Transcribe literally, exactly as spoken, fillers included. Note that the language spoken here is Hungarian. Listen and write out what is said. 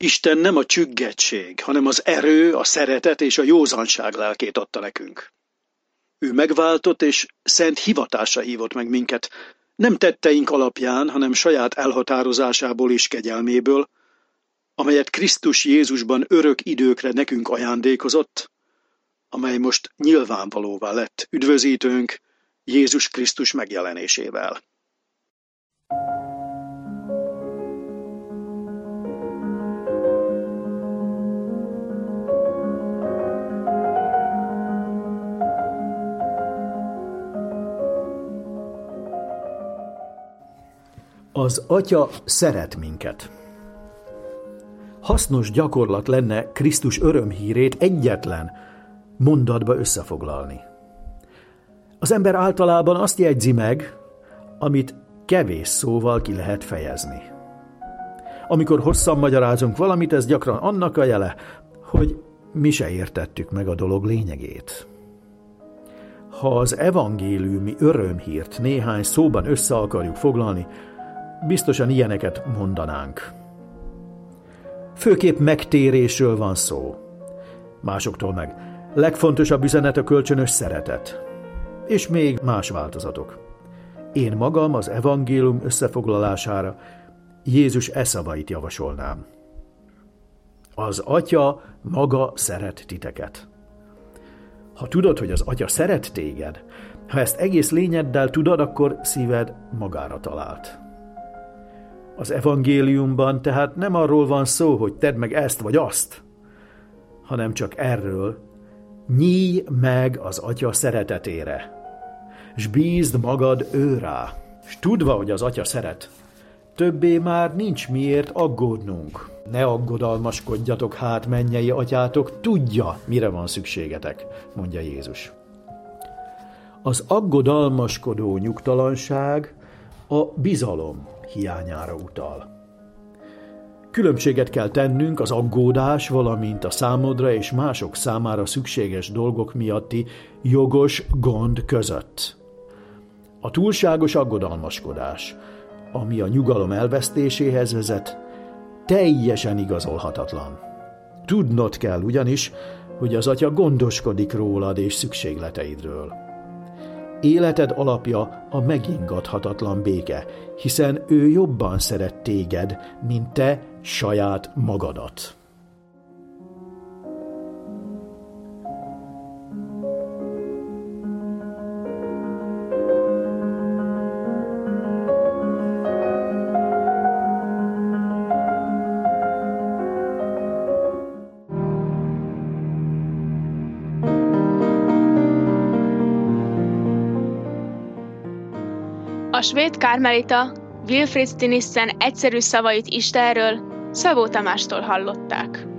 Isten nem a csüggettség, hanem az erő, a szeretet és a józanság lelkét adta nekünk. Ő megváltott és szent hivatásra hívott meg minket, nem tetteink alapján, hanem saját elhatározásából és kegyelméből, amelyet Krisztus Jézusban örök időkre nekünk ajándékozott, amely most nyilvánvalóvá lett üdvözítőnk Jézus Krisztus megjelenésével. Az Atya szeret minket. Hasznos gyakorlat lenne Krisztus örömhírét egyetlen mondatba összefoglalni. Az ember általában azt jegyzi meg, amit kevés szóval ki lehet fejezni. Amikor hosszan magyarázunk valamit, ez gyakran annak a jele, hogy mi se értettük meg a dolog lényegét. Ha az evangéliumi örömhírt néhány szóban össze akarjuk foglalni, biztosan ilyeneket mondanánk. Főképp megtérésről van szó. Másoktól meg legfontosabb üzenet a kölcsönös szeretet. És még más változatok. Én magam az evangélium összefoglalására Jézus e szavait javasolnám. Az Atya maga szeret titeket. Ha tudod, hogy az Atya szeret téged, ha ezt egész lényeddel tudod, akkor szíved magára talált. Az evangéliumban tehát nem arról van szó, hogy tedd meg ezt vagy azt, hanem csak erről: nyílj meg az Atya szeretetére, s bízd magad ő rá, s tudva, hogy az Atya szeret, többé már nincs miért aggódnunk. Ne aggodalmaskodjatok hát, mennyei atyátok, tudja, mire van szükségetek, mondja Jézus. Az aggodalmaskodó nyugtalanság a bizalom hiányára utal. Különbséget kell tennünk az aggódás, valamint a számodra és mások számára szükséges dolgok miatti jogos gond között. A túlságos aggodalmaskodás, ami a nyugalom elvesztéséhez vezet, teljesen igazolhatatlan. Tudnod kell ugyanis, hogy az Atya gondoskodik rólad és szükségleteidről. Életed alapja a megingathatatlan béke, hiszen ő jobban szeret téged, mint te saját magadat. A svéd kármelita Wilfrid Stinissen egyszerű szavait Istenről Szabó Tamástól hallották.